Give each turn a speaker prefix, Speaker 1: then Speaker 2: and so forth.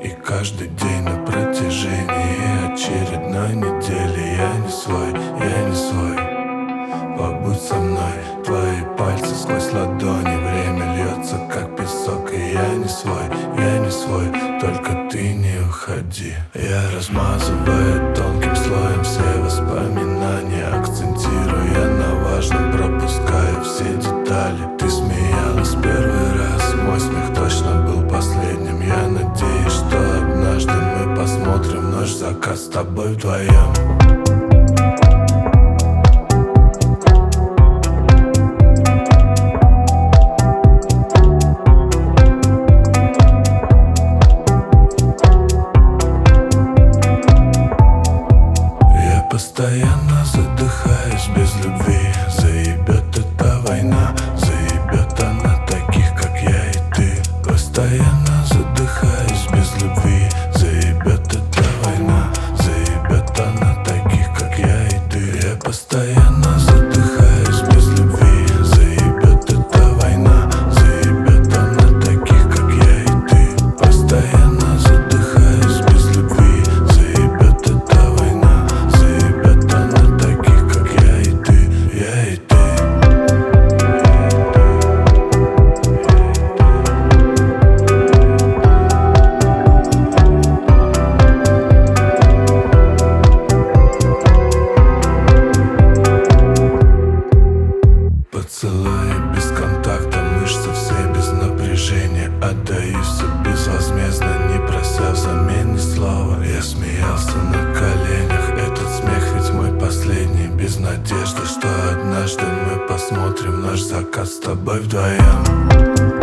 Speaker 1: И каждый день на протяжении очередной недели я не свой, я не свой. Побудь со мной, твои пальцы сквозь ладони. Время льется, как песок, и я не свой, я не свой. Только ты не уходи. Я размазываю тонким слоем все воспоминания, акцентируя на важном, пропускаю все детали. Ты смеялась первый раз, мой смех точно был последним. Я надеюсь, что однажды мы посмотрим наш закат с тобой вдвоем. Постоянно задыхаюсь без любви. Заебет эта война, заебет она таких, как я и ты. Постоянно задыхаюсь без любви. Заебет эта война, заебет она таких, как я и ты. Я постоянно задыхаюсь без любви. Заебет эта война, заебет она таких, как я и ты. Постоянно задыхаюсь без любви. Заебет эта война, заебет она таких, как я и ты, я и ты. Поцелуи без контакта, мышцы все без напряжения. Отдаю все безвозмездно, не прося взамен ни слова. Я смеялся на коленях, этот смех ведь мой последний. Без надежды, что однажды мы посмотрим наш закат с тобой вдвоем.